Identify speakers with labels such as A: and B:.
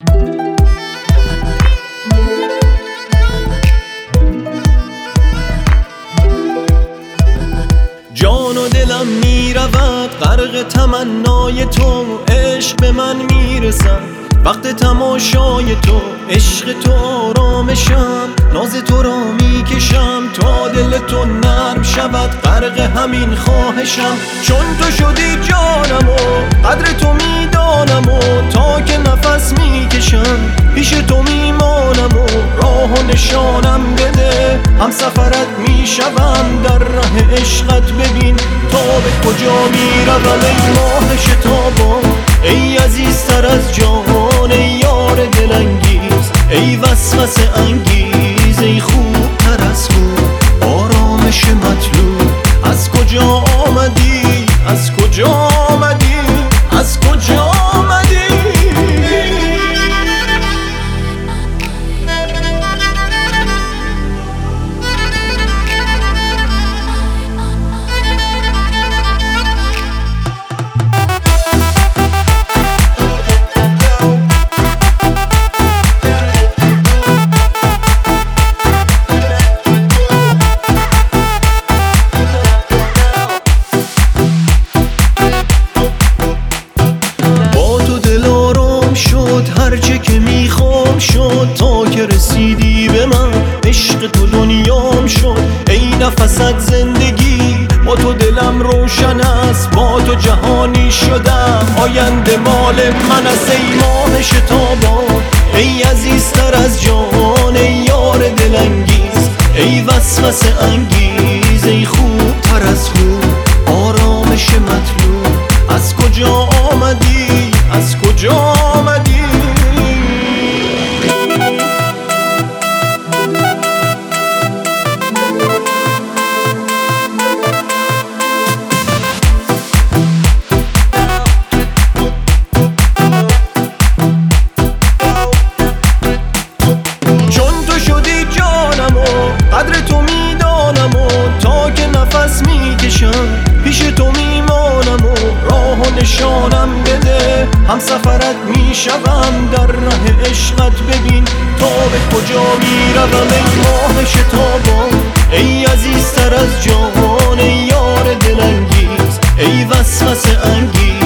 A: جان و دلم میرود غرق تمنای تو، عشق به من میرسد وقت تماشای تو، عشق تو آرامشم، ناز تو را میکشم تا دل تو نرم شود، غرق همین خواهشم. چون تو شدی جانم و قدر تو میدانم و تا که نفس میکشم پیش تو میمانم و راه و نشانم بده، هم سفرت میشوم در ره عشقت. ببین تا به کجا میروم ای ماه شتابان، ای عزیزتر از جان، ای یار دلانگیز، ای وسوسه انگیز، ای خوبتر از خوب، آرامش مطلوب. از کجا آمدی؟ از کجا آمدی؟ از کجا آمدی؟ هرچه که میخوام شد تا که رسیدی به من، عشق تو دنیام شد ای نفست زندگی. با تو دلم روشن است، با تو جهانی شدم، آینده مال من است ای ماه شتابان، ای عزیزتر از جان، ای یار دلانگیز، ای وسوسه انگیز، ای خوبتر از خوب، آرامش مطلوب. از کجا آمدی؟ از کجا آمدی؟ قدر تو میدانم و تا که نفس میکشم پیش تو میمانم و راه و نشانم بده، هم سفرت میشوم در ره عشقت. ببین تا به کجا میروم ای ماه شتابان، ای عزیزتر از جان، ای یار دلانگیز، ای وسوسه انگیز،